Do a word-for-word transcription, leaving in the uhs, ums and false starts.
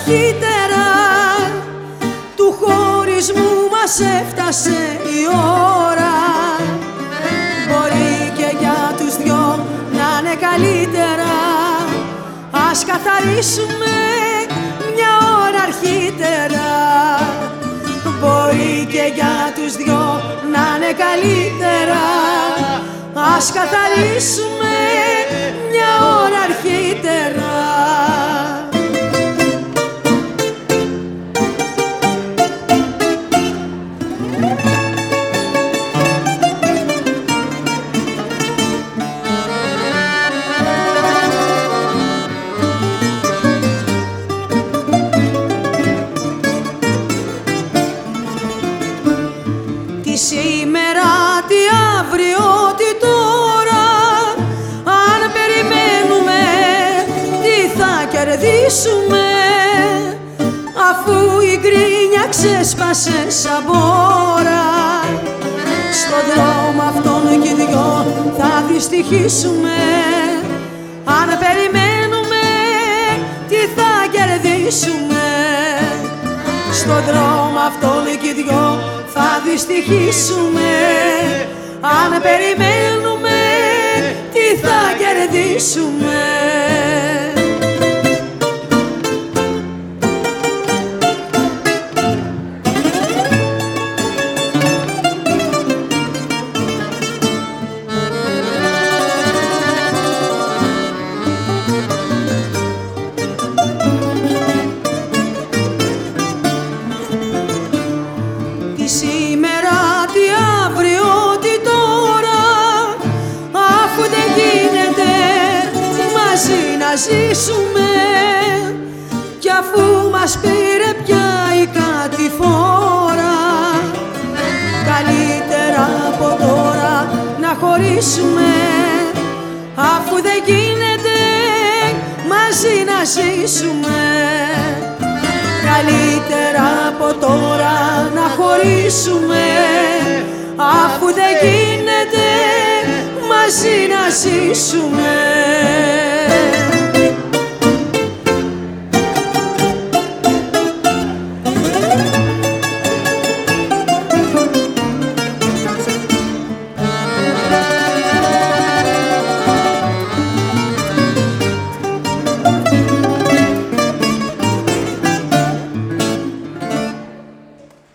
ταχύτερα, του χωρισμού μας έφτασε η ώρα. Μπορεί και για τους δυο να είναι καλύτερα, ας καθαρίσουμε μια ώρα αρχίτερα. Μπορεί και για τους δυο να είναι καλύτερα, ας καθαρίσουμε μια ώρα αρχίτερα. Τι σήμερα, τι αύριο, τι τώρα, αν περιμένουμε τι θα κερδίσουμε, αφού η γκρίνια ξέσπασε σαν μπόρα. Στον δρόμο αυτόν κι οι δυο θα δυστυχήσουμε, αν περιμένουμε τι θα κερδίσουμε. Στον δρόμο αυτόν κι οι δυο θα δυστυχήσουμε, αν περιμένουμε τι θα κερδίσουμε. Τι σήμερα, τι αύριο, τι τώρα, αφού δεν γίνεται μαζί να ζήσουμε, κι αφού μας πήρε πια η κατηφόρα, καλύτερα από τώρα να χωρίσουμε, αφού δεν γίνεται μαζί να ζήσουμε. Καλύτερα από τώρα να χωρίσουμε, αφού δεν γίνεται μαζί να ζήσουμε.